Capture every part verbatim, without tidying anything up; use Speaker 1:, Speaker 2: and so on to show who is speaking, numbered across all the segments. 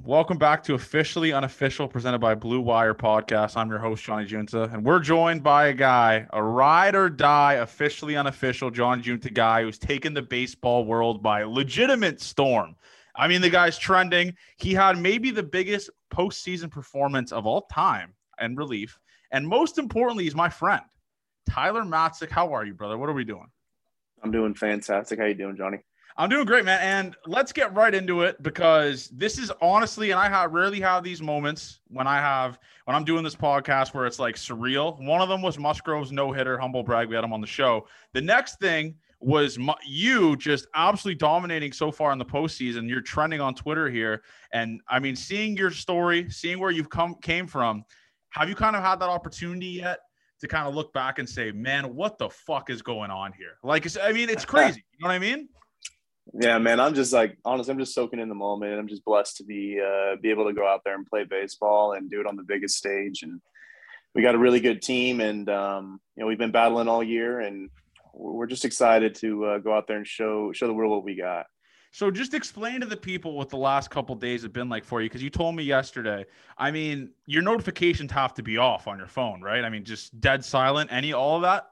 Speaker 1: Welcome back to Officially Unofficial, presented by Blue Wire Podcast. I'm your host, Johnny Junta, and we're joined by a guy, a ride or die, officially unofficial John Junta guy who's taken the baseball world by legitimate storm. I mean, the guy's trending. He had maybe the biggest postseason performance of all time in relief. And most importantly, he's my friend, Tyler Matzek. How are you, brother? What are we doing?
Speaker 2: I'm doing fantastic. How you doing, Johnny?
Speaker 1: I'm doing great, man. And let's get right into it because this is honestly, and I have rarely have these moments when I have, when I'm doing this podcast where it's like surreal. One of them was Musgrove's no-hitter, humble brag. We had him on the show. The next thing was my, you just absolutely dominating so far in the postseason. You're trending on Twitter here. And I mean, seeing your story, seeing where you've come came from, have you kind of had that opportunity yet to kind of look back and say, man, what the fuck is going on here? Like, I mean, it's crazy. You know what I mean?
Speaker 2: Yeah, man. I'm just like, honestly, I'm just soaking in the moment. I'm just blessed to be uh, be able to go out there and play baseball and do it on the biggest stage. And we got a really good team, and um, you know, we've been battling all year, and we're just excited to uh, go out there and show show the world what we got.
Speaker 1: So just explain to the people what the last couple of days have been like for you, because you told me yesterday. I mean, your notifications have to be off on your phone, right? I mean, just dead silent. Any all of that?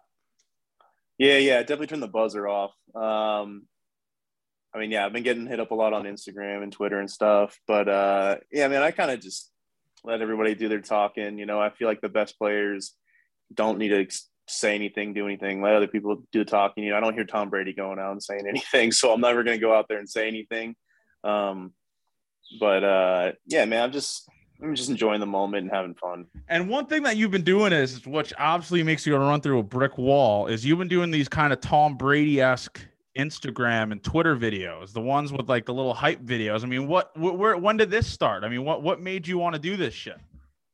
Speaker 2: Yeah, yeah. Definitely turn the buzzer off. Um, I mean, yeah, I've been getting hit up a lot on Instagram and Twitter and stuff. But, uh, yeah, man, I kind of just let everybody do their talking. You know, I feel like the best players don't need to say anything, do anything. Let other people do the talking. You know, I don't hear Tom Brady going out and saying anything. So I'm never going to go out there and say anything. Um, but, uh, yeah, man, I'm just – I'm just enjoying the moment and having fun.
Speaker 1: And one thing that you've been doing is, which absolutely makes you run through a brick wall, is you've been doing these kind of Tom Brady-esque Instagram and Twitter videos, the ones with like the little hype videos. I mean, what, where, when did this start? I mean, what, what made you want to do this shit?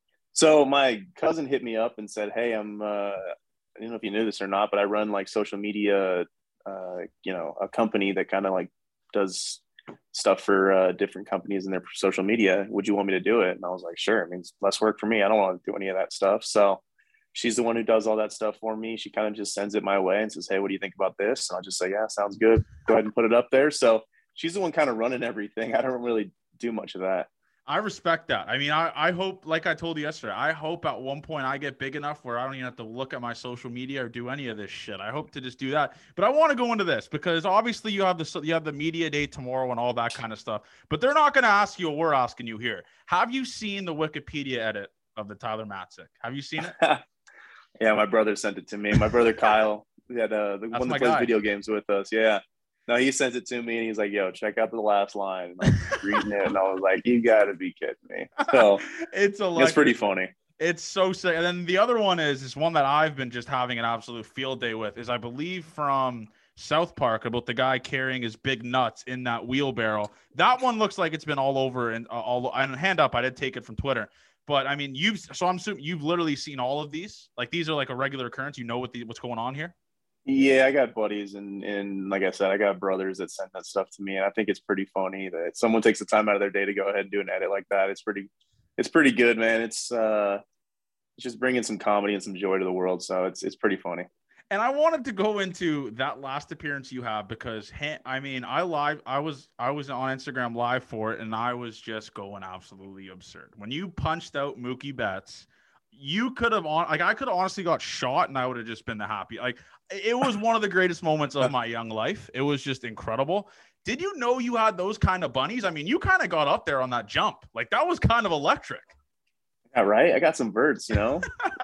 Speaker 2: So my cousin hit me up and said, hey, I'm, uh, I don't know if you knew this or not, but I run like social media, uh, you know, a company that kind of like does stuff for uh, different companies in their social media. Would you want me to do it? And I was like, sure. It means less work for me. I don't want to do any of that stuff. So she's the one who does all that stuff for me. She kind of just sends it my way and says, hey, what do you think about this? And I'll just say, yeah, sounds good. Go ahead and put it up there. So she's the one kind of running everything. I don't really do much of that.
Speaker 1: I respect that. I mean, I, I hope, like I told you yesterday, I hope at one point I get big enough where I don't even have to look at my social media or do any of this shit. I hope to just do that. But I want to go into this because obviously you have the you have the media day tomorrow and all that kind of stuff. But they're not going to ask you what we're asking you here. Have you seen the Wikipedia edit of the Tyler Matzek? Have you seen it?
Speaker 2: Yeah, my brother sent it to me. My brother Kyle, he had uh, the
Speaker 1: That's
Speaker 2: one that
Speaker 1: my
Speaker 2: plays
Speaker 1: guy.
Speaker 2: video games with us. Yeah. No, he sent it to me and he's like, yo, check out the last line. And I was reading it and I was like, you got to be kidding me. So
Speaker 1: it's a
Speaker 2: it's pretty funny.
Speaker 1: It's so sick. And then the other one is is one that I've been just having an absolute field day with is I believe from South Park about the guy carrying his big nuts in that wheelbarrow. That one looks like it's been all over and uh, all and hand up. I did take it from Twitter. But I mean, you've so I'm assuming you've literally seen all of these. Like these are like a regular occurrence. You know what the what's going on here.
Speaker 2: Yeah, I got buddies and and like I said, I got brothers that send that stuff to me, and I think it's pretty funny that someone takes the time out of their day to go ahead and do an edit like that. It's pretty, it's pretty good, man. It's uh, it's just bringing some comedy and some joy to the world, so it's it's pretty funny.
Speaker 1: And I wanted to go into that last appearance you have because I mean, I live, I was, I was on Instagram live for it, and I was just going absolutely absurd. When you punched out Mookie Betts, you could have on, like, I could have honestly got shot, and I would have just been the happy. Like, it was one of the greatest moments of my young life. It was just incredible. Did you know you had those kind of bunnies? I mean, you kind of got up there on that jump. Like, that was kind of electric.
Speaker 2: Yeah, right. I got some verts, you know,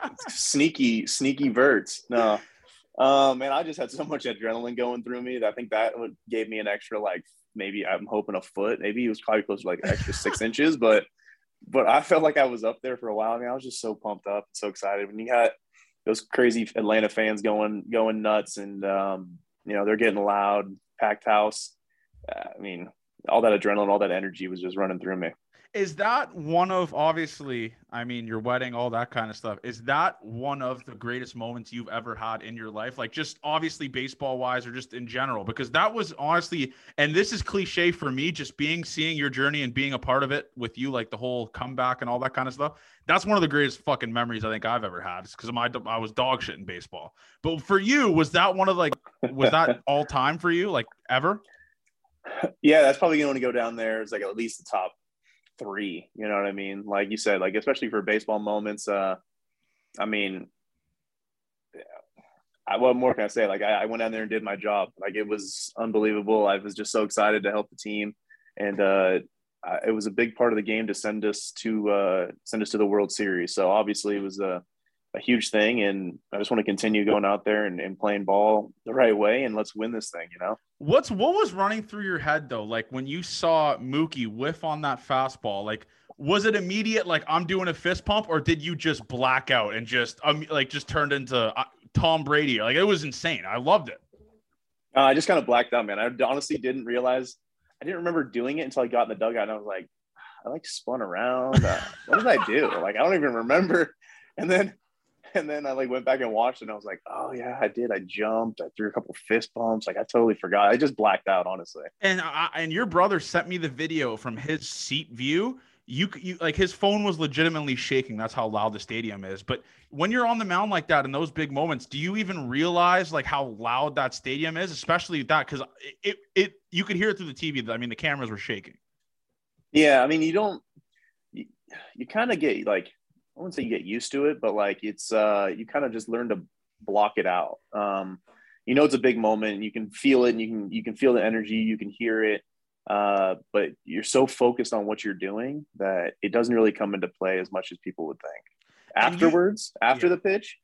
Speaker 2: sneaky, sneaky verts. No. Um, man, I just had so much adrenaline going through me that I think that gave me an extra, like, maybe I'm hoping a foot. Maybe he was probably close to like an extra six inches, but but I felt like I was up there for a while. I mean, I was just so pumped up and so excited when you got those crazy Atlanta fans going going nuts, and um, you know, they're getting loud, packed house. Uh, I mean, all that adrenaline, all that energy was just running through me.
Speaker 1: Is that one of, obviously, I mean, your wedding, all that kind of stuff. Is that one of the greatest moments you've ever had in your life? Like, just obviously baseball wise or just in general, because that was honestly, and this is cliche for me, just being, seeing your journey and being a part of it with you, like the whole comeback and all that kind of stuff. That's one of the greatest fucking memories I think I've ever had. It's because my, I was dog shit in baseball. But for you, was that one of like, was that all time for you? Like ever?
Speaker 2: Yeah, that's probably going to go down there. It's like at least the top three. You know what I mean? Like you said, like especially for baseball moments. Uh, I mean, I, what more can I say? Like I, I went down there and did my job. Like it was unbelievable. I was just so excited to help the team, and uh, I, it was a big part of the game to send us to uh, send us to the World Series. So obviously it was a, a huge thing, and I just want to continue going out there and, and playing ball the right way, and let's win this thing. You know.
Speaker 1: What's what was running through your head though? Like when you saw Mookie whiff on that fastball, like was it immediate? Like I'm doing a fist pump, or did you just black out and just um like just turned into uh, Tom Brady? Like it was insane. I loved it.
Speaker 2: Uh, I just kind of blacked out, man. I honestly didn't realize. I didn't remember doing it until I got in the dugout, and I was like, I like spun around. Uh, what did I do? Like I don't even remember. And then. And then I like went back and watched it and I was like, oh yeah, I did. I jumped. I threw a couple fist bumps. Like I totally forgot. I just blacked out, honestly.
Speaker 1: And I, and your brother sent me the video from his seat view. You, you like his phone was legitimately shaking. That's how loud the stadium is. But when you're on the mound like that in those big moments, do you even realize like how loud that stadium is, especially that? Because it, it, it, you could hear it through the T V. I mean, the cameras were shaking.
Speaker 2: Yeah. I mean, you don't, you, you kind of get like, I wouldn't say you get used to it, but like it's uh you kind of just learn to block it out. Um, you know, it's a big moment. You can feel it, and you can you can feel the energy. You can hear it, uh, but you're so focused on what you're doing that it doesn't really come into play as much as people would think. Afterwards, you, after yeah. the pitch,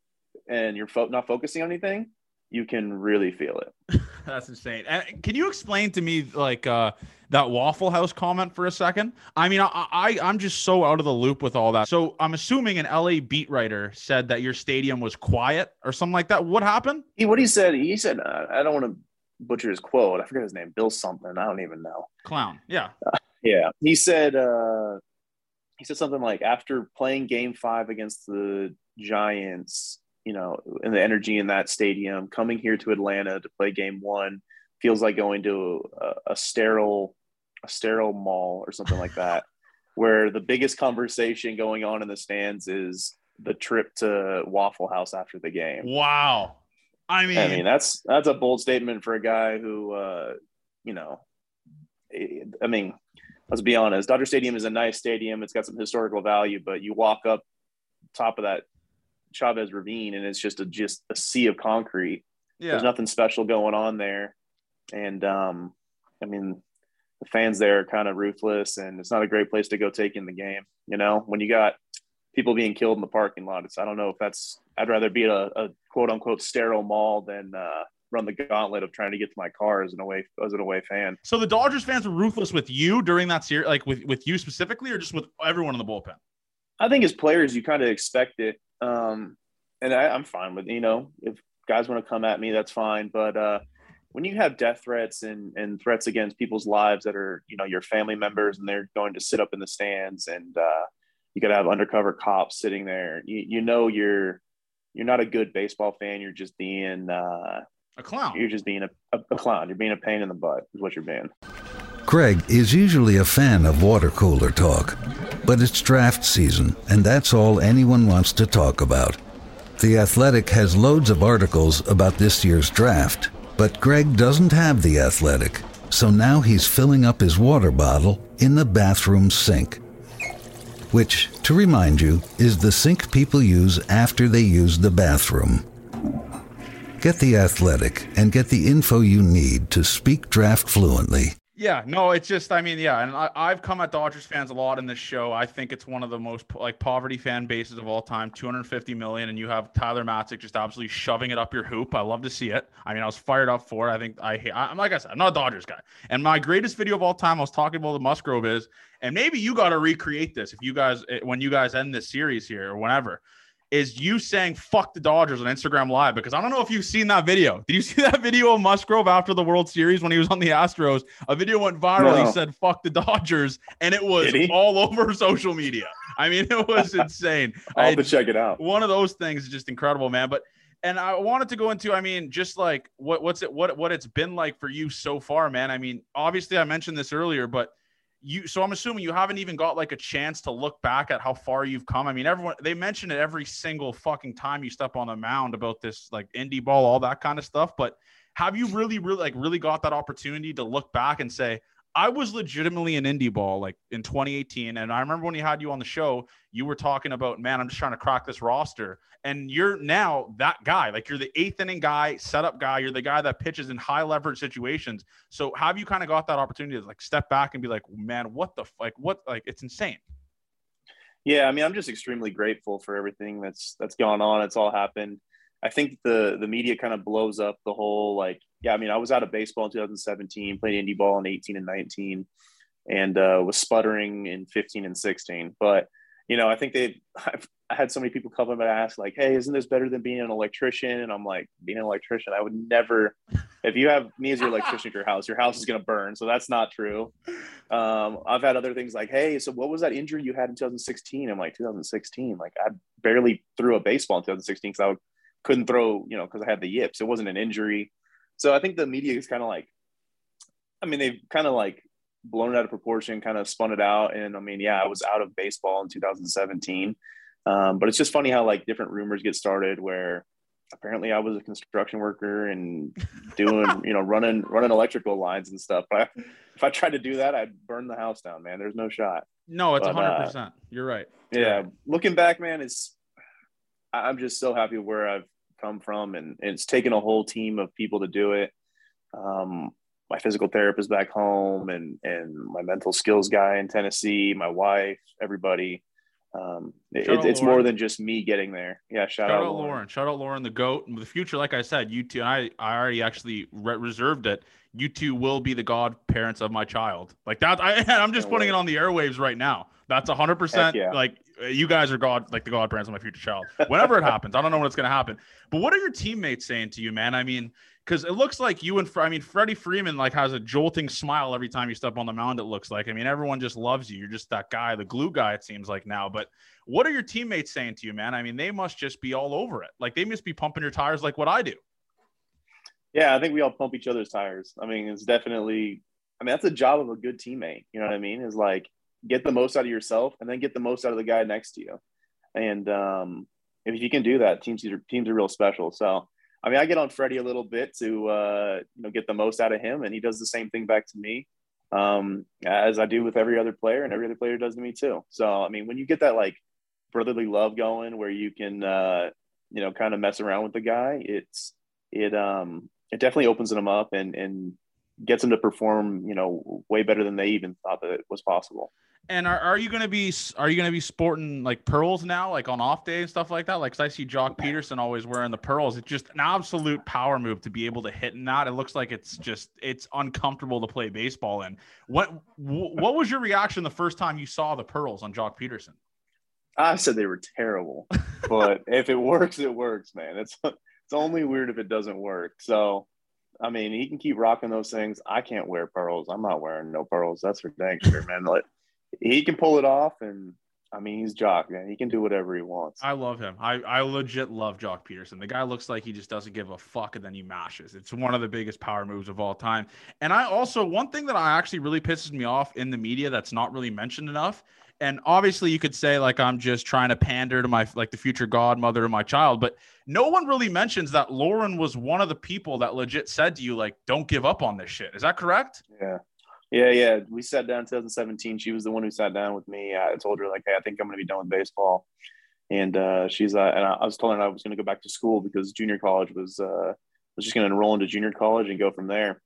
Speaker 2: and you're fo- not focusing on anything, you can really feel it.
Speaker 1: That's insane. And can you explain to me like uh, that Waffle House comment for a second? I mean, I, I I'm just so out of the loop with all that. So I'm assuming an L A beat writer said that your stadium was quiet or something like that. What happened?
Speaker 2: He what he said. He said, uh, I don't want to butcher his quote. I forget his name. Bill something. I don't even know.
Speaker 1: Clown. Yeah.
Speaker 2: Uh, yeah. He said. Uh, he said something like after playing Game Five against the Giants. You know, and the energy in that stadium, coming here to Atlanta to play game one feels like going to a, a sterile, a sterile mall or something like that, where the biggest conversation going on in the stands is the trip to Waffle House after the game.
Speaker 1: Wow. I mean,
Speaker 2: I mean, that's, that's a bold statement for a guy who, uh, you know, I mean, let's be honest, Dodger Stadium is a nice stadium. It's got some historical value, but you walk up top of that Chavez Ravine and it's just a just a sea of concrete. Yeah. There's nothing special going on there. And um I mean the fans there are kind of ruthless and it's not a great place to go take in the game, you know, when you got people being killed in the parking lot. It's I don't know if that's I'd rather be at a, a quote unquote sterile mall than uh run the gauntlet of trying to get to my car as an away as an away fan.
Speaker 1: So the Dodgers fans were ruthless with you during that series, like with, with you specifically, or just with everyone in the bullpen?
Speaker 2: I think as players you kind of expect it. Um, and I, I'm fine with, you know, if guys want to come at me, that's fine. But uh, when you have death threats and, and threats against people's lives that are, you know, your family members and they're going to sit up in the stands and uh, you got to have undercover cops sitting there, you, you know, you're, you're not a good baseball fan. You're just being uh,
Speaker 1: a clown.
Speaker 2: You're just being a, a, a clown. You're being a pain in the butt is what you're being.
Speaker 3: Greg is usually a fan of water cooler talk, but it's draft season, and that's all anyone wants to talk about. The Athletic has loads of articles about this year's draft, but Greg doesn't have The Athletic, so now he's filling up his water bottle in the bathroom sink, which, to remind you, is the sink people use after they use the bathroom. Get The Athletic and get the info you need to speak draft fluently.
Speaker 1: Yeah, no, it's just, I mean, yeah, and I, I've come at Dodgers fans a lot in this show. I think it's one of the most like poverty fan bases of all time, two hundred fifty million, and you have Tyler Matzik just absolutely shoving it up your hoop. I love to see it. I mean, I was fired up for it. I think I hate, I'm like I said, I'm not a Dodgers guy. And my greatest video of all time, I was talking about the Musgrove is, and maybe you got to recreate this if you guys, when you guys end this series here or whenever, is you saying fuck the Dodgers on Instagram Live, because I don't know if you've seen that video. Did you see that video of Musgrove after the World Series when he was on the Astros? A video went viral. No. He said fuck the Dodgers, and it was all over social media. I mean, it was insane.
Speaker 2: I'll have to check it out.
Speaker 1: One of those things is just incredible, man. But and I wanted to go into, I mean, just like what what's it what what it's been like for you so far, man. I mean, obviously I mentioned this earlier, but You, so I'm assuming you haven't even got like a chance to look back at how far you've come. I mean, everyone, they mention it every single fucking time you step on the mound about this, like indie ball, all that kind of stuff. But have you really, really, like really got that opportunity to look back and say, I was legitimately in indie ball like in twenty eighteen. And I remember when you had you on the show, you were talking about, man, I'm just trying to crack this roster. And you're now that guy. Like, you're the eighth inning guy, setup guy. You're the guy that pitches in high leverage situations. So have you kind of got that opportunity to like step back and be like, man, what the like what like it's insane.
Speaker 2: Yeah, I mean, I'm just extremely grateful for everything that's that's gone on. It's all happened. I think the the media kind of blows up the whole, like, yeah, I mean, I was out of baseball in two thousand seventeen, played indie ball in eighteen and nineteen, and uh, was sputtering in fifteen and sixteen. But, you know, I think they I've I had so many people come up and ask, like, hey, isn't this better than being an electrician? And I'm like, being an electrician, I would never, if you have me as your electrician at your house, your house is going to burn. So that's not true. Um, I've had other things like, hey, so what was that injury you had in two thousand sixteen? I'm like, two thousand sixteen, like I barely threw a baseball in two thousand sixteen because I would, couldn't throw, you know, because I had the yips. It wasn't an injury. So I think the media is kind of like, I mean, they've kind of like blown it out of proportion, kind of spun it out. And I mean, yeah, I was out of baseball in two thousand seventeen. Um, but it's just funny how like different rumors get started where apparently I was a construction worker and doing, you know, running, running electrical lines and stuff. But I, if I tried to do that, I'd burn the house down, man. There's no shot.
Speaker 1: No, it's a hundred
Speaker 2: uh,
Speaker 1: percent. You're right.
Speaker 2: Yeah. Looking back, man, it's, I'm just so happy where I've come from, and, and it's taken a whole team of people to do it. Um, my physical therapist back home, and, and my mental skills guy in Tennessee, my wife, everybody. Um, it, it's
Speaker 1: Lauren.
Speaker 2: more than just me getting there. Yeah. Shout,
Speaker 1: Shout
Speaker 2: out,
Speaker 1: out
Speaker 2: Lauren.
Speaker 1: Lauren. Shout out Lauren, the GOAT. In the future, like I said, you two, and I, I already actually re- reserved it. You two will be the godparents of my child. Like that. I, I'm just
Speaker 2: Can't
Speaker 1: putting
Speaker 2: wait.
Speaker 1: it on the airwaves right now. That's a hundred percent.
Speaker 2: Yeah.
Speaker 1: Like you guys are God, like the godparents of my future child. Whenever it happens, I don't know when it's going to happen. But what are your teammates saying to you, man? I mean, because it looks like you and I mean, Freddie Freeman like has a jolting smile every time you step on the mound. It looks like. I mean, everyone just loves you. You're just that guy, the glue guy. It seems like now. But what are your teammates saying to you, man? I mean, they must just be all over it. Like they must be pumping your tires like what I do.
Speaker 2: Yeah, I think we all pump each other's tires. I mean, it's definitely. I mean, that's the job of a good teammate. You know what I mean? Is like get the most out of yourself, and then get the most out of the guy next to you. And um, if you can do that, teams are teams are real special. So. I mean, I get on Freddie a little bit to, uh, you know, get the most out of him, and he does the same thing back to me, um, as I do with every other player, and every other player does to me too. So, I mean, when you get that like brotherly love going, where you can, uh, you know, kind of mess around with the guy, it's it um it definitely opens them up and and gets them to perform, you know, way better than they even thought that it was possible.
Speaker 1: And are, are you going to be, are you going to be sporting like pearls now, like on off day and stuff like that? Like, 'cause I see Jock Peterson always wearing the pearls. It's just an absolute power move to be able to hit in that. It looks like it's just, it's uncomfortable to play baseball in. What, what was your reaction the first time you saw the pearls on Jock Peterson?
Speaker 2: I said they were terrible, but if it works, it works, man. It's, it's only weird if it doesn't work. So, I mean, he can keep rocking those things. I can't wear pearls. I'm not wearing no pearls. That's for dang sure, man. Like, he can pull it off, and I mean, he's Jock, man. He can do whatever he wants.
Speaker 1: I love him. I, I legit love Jock Peterson. The guy looks like he just doesn't give a fuck, and then he mashes. It's one of the biggest power moves of all time. And I also, one thing that I actually really pisses me off in the media that's not really mentioned enough, and obviously you could say like I'm just trying to pander to my like the future godmother of my child, but no one really mentions that Lauren was one of the people that legit said to you like, don't give up on this shit. Is that correct?
Speaker 2: Yeah. Yeah, yeah. We sat down in twenty seventeen. She was the one who sat down with me. I told her, like, hey, I think I'm going to be done with baseball. And uh, she's, uh, and I was telling her I was going to go back to school because junior college was, uh, was just going to enroll into junior college and go from there.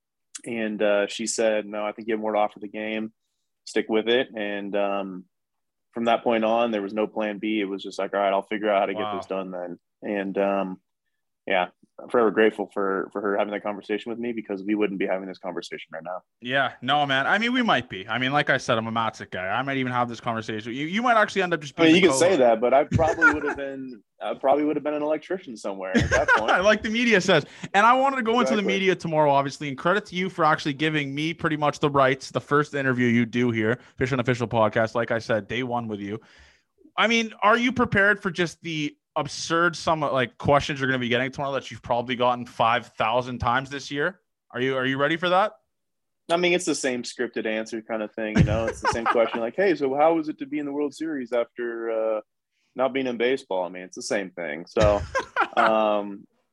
Speaker 2: And uh, she said, no, I think you have more to offer the game. Stick with it. And um, from that point on, there was no plan B. It was just like, all right, I'll figure out how to
Speaker 1: Wow.
Speaker 2: get this done then. And um, yeah. I'm forever grateful for for her having that conversation with me, because we wouldn't be having this conversation right now.
Speaker 1: Yeah, no, man. I mean, we might be. I mean, like I said, I'm a Matzik guy. I might even have this conversation. You, you might actually end up just
Speaker 2: I
Speaker 1: being.
Speaker 2: mean, you
Speaker 1: the
Speaker 2: can say
Speaker 1: co-host.
Speaker 2: that, but I probably would have been. I probably would have been an electrician somewhere at that point.
Speaker 1: like the media says. And I wanted to go into the
Speaker 2: Exactly.
Speaker 1: media tomorrow, obviously, and credit to you for actually giving me pretty much the rights. The first interview you do here, Fish Unofficial Podcast, like I said, day one with you. I mean, are you prepared for just the absurd some like questions you're going to be getting tomorrow that you've probably gotten five thousand times this year? Are you, are you ready for that?
Speaker 2: I mean, it's the same scripted answer kind of thing, you know. It's the same question, like, hey, so how was it to be in the World Series after uh, not being in baseball? I mean, it's the same thing. So, um,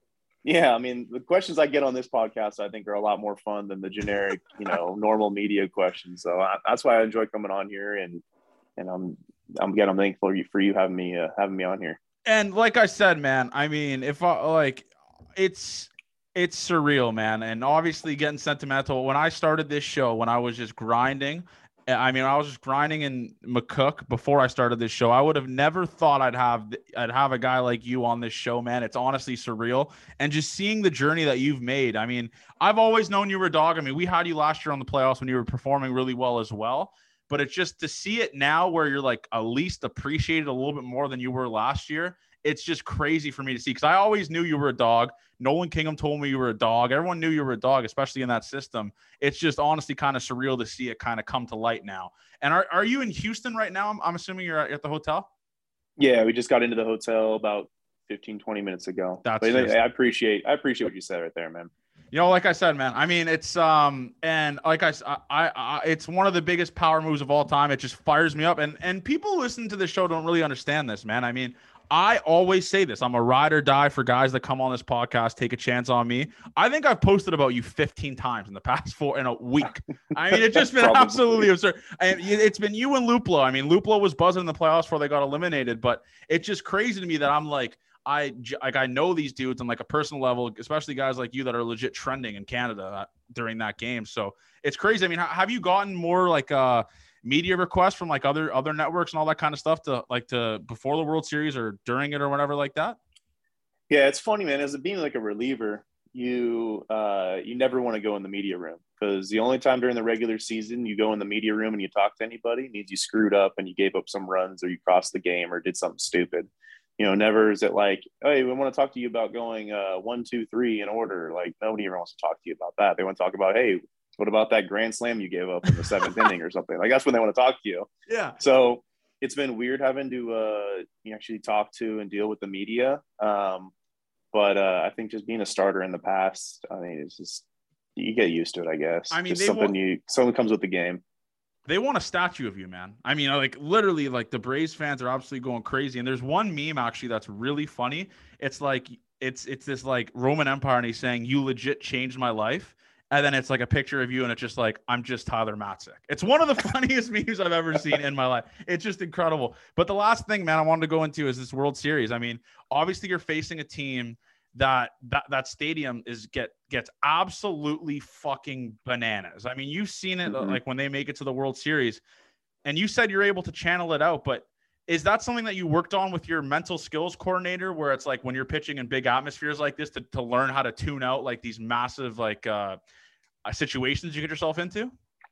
Speaker 2: Yeah, I mean, the questions I get on this podcast, I think, are a lot more fun than the generic, you know, normal media questions. So I, that's why I enjoy coming on here, and and I'm I'm again I'm thankful for you for you having me uh, having me on here.
Speaker 1: And like I said, man, I mean, if I like, it's it's surreal, man, and obviously getting sentimental. When I started this show, when I was just grinding. I mean, I was just grinding in McCook before I started this show. I would have never thought I'd have I'd have a guy like you on this show, man. It's honestly surreal. And just seeing the journey that you've made. I mean, I've always known you were a dog. I mean, we had you last year on the playoffs when you were performing really well as well. But it's just to see it now where you're like at least appreciated a little bit more than you were last year. It's just crazy for me to see, because I always knew you were a dog. Nolan Kingham told me you were a dog. Everyone knew you were a dog, especially in that system. It's just honestly kind of surreal to see it kind of come to light now. And are, are you in Houston right now? I'm, I'm assuming you're at, at the hotel?
Speaker 2: Yeah, we just got into the hotel about fifteen, twenty minutes ago.
Speaker 1: That's
Speaker 2: but
Speaker 1: just...
Speaker 2: I appreciate I appreciate what you said right there, man.
Speaker 1: You know, like I said, man, I mean, it's um, and like I, I, I, it's one of the biggest power moves of all time. It just fires me up. And and people listening to the show don't really understand this, man. I mean, I always say this. I'm a ride or die for guys that come on this podcast, take a chance on me. I think I've posted about you fifteen times in the past four in a week. I mean, it's just been absolutely absurd. And it's been you and Luplo. I mean, Luplo was buzzing in the playoffs before they got eliminated, but it's just crazy to me that I'm like, I like I know these dudes on like a personal level, especially guys like you that are legit trending in Canada during that game. So it's crazy. I mean, have you gotten more like uh media requests from like other other networks and all that kind of stuff to like to before the World Series or during it or whatever like that?
Speaker 2: Yeah, it's funny, man. As it being like a reliever, you uh you never want to go in the media room, because the only time during the regular season you go in the media room and you talk to anybody means you screwed up and you gave up some runs or you crossed the game or did something stupid. You know, never is it like, hey, we want to talk to you about going uh, one, two, three in order. Like, nobody ever wants to talk to you about that. They want to talk about, hey, what about that grand slam you gave up in the seventh inning or something? Like, that's when they want to talk to you.
Speaker 1: Yeah.
Speaker 2: So it's been weird having to uh, you actually talk to and deal with the media. Um, but uh, I think just being a starter in the past, I mean, it's just, you get used to it, I guess.
Speaker 1: I mean,
Speaker 2: just something want- you, something comes with the game.
Speaker 1: They want a statue of you, man. I mean, like literally, like the Braves fans are obviously going crazy. And there's one meme actually that's really funny. It's like it's it's this like Roman Empire, and he's saying, "You legit changed my life." And then it's like a picture of you, and it's just like, "I'm just Tyler Matzek." It's one of the funniest memes I've ever seen in my life. It's just incredible. But the last thing, man, I wanted to go into is this World Series. I mean, obviously, you're facing a team that that that stadium is get gets absolutely fucking bananas. I mean, you've seen it mm-hmm. like when they make it to the World Series, and you said you're able to channel it out, but is that something that you worked on with your mental skills coordinator, where it's like when you're pitching in big atmospheres like this to, to learn how to tune out like these massive like uh situations you get yourself into?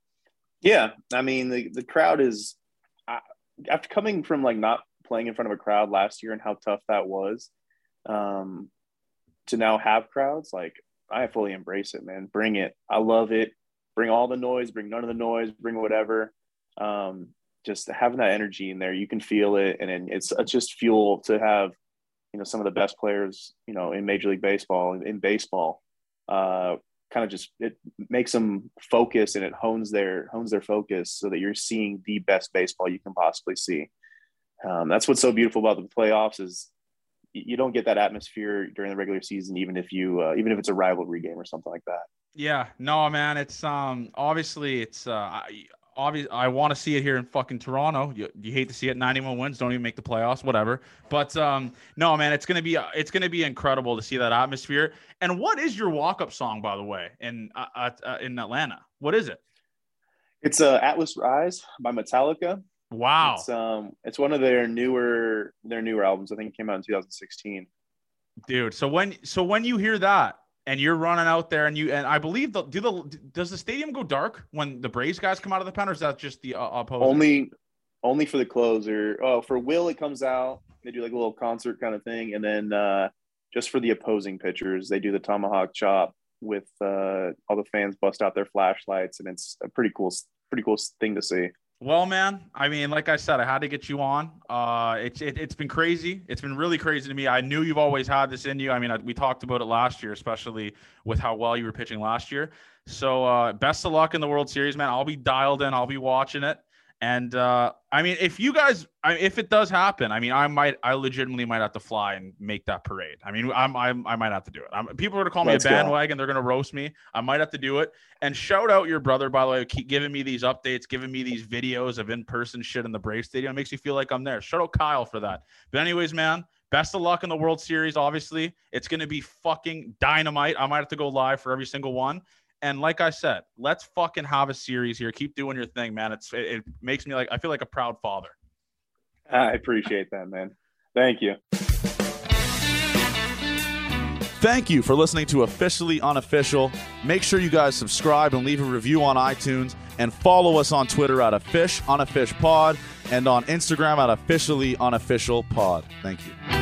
Speaker 2: Yeah, I mean, the, the crowd is uh, after coming from like not playing in front of a crowd last year and how tough that was, um to now have crowds, like I fully embrace it, man. Bring it. I love it. Bring all the noise, bring none of the noise, bring whatever. Um, just having that energy in there, you can feel it. And then it's, it's just fuel to have, you know, some of the best players, you know, in Major League Baseball, in, in baseball, uh, kind of just, it makes them focus, and it hones their, hones their focus so that you're seeing the best baseball you can possibly see. Um, that's what's so beautiful about the playoffs is, you don't get that atmosphere during the regular season, even if you, uh, even if it's a rivalry game or something like that.
Speaker 1: Yeah, no, man. It's um, obviously it's uh, I, obvious. I want to see it here in fucking Toronto. You, you hate to see it. ninety-one wins, don't even make the playoffs, whatever. But um, no, man, it's gonna be it's gonna be incredible to see that atmosphere. And what is your walk-up song, by the way, in uh, uh, in Atlanta? What is it?
Speaker 2: It's uh, Atlas Rise by Metallica.
Speaker 1: Wow.
Speaker 2: It's um it's one of their newer their newer albums. I think it came out in two thousand sixteen.
Speaker 1: Dude, so when so when you hear that and you're running out there and you and I believe the do the does the stadium go dark when the Braves guys come out of the pen, or is that just the uh, opposite?
Speaker 2: Only only for the closer. Oh, for Will it comes out. They do like a little concert kind of thing, and then uh just for the opposing pitchers, they do the tomahawk chop with uh all the fans bust out their flashlights, and it's a pretty cool pretty cool thing to see.
Speaker 1: Well, man, I mean, like I said, I had to get you on. Uh, it's it, it's been crazy. It's been really crazy to me. I knew you've always had this in you. I mean, I, we talked about it last year, especially with how well you were pitching last year. So uh, best of luck in the World Series, man. I'll be dialed in. I'll be watching it. And uh, I mean, if you guys, I, if it does happen, I mean, I might, I legitimately might have to fly and make that parade. I mean, I'm, I'm I might have to do it. I'm, people are gonna call me Let's a bandwagon. Go. They're gonna roast me. I might have to do it. And shout out your brother, by the way, keep giving me these updates, giving me these videos of in-person shit in the Brave Stadium. It makes me feel like I'm there. Shout out Kyle for that. But anyways, man, best of luck in the World Series. Obviously, it's gonna be fucking dynamite. I might have to go live for every single one. And like I said, let's fucking have a series here. Keep doing your thing, man. It's it, it makes me like I feel like a proud father.
Speaker 2: I appreciate that, man. Thank you.
Speaker 4: Thank you for listening to Officially Unofficial. Make sure you guys subscribe and leave a review on iTunes, and follow us on Twitter at Offish Unofish Pod and on Instagram at Officially Unofficial Pod. Thank you.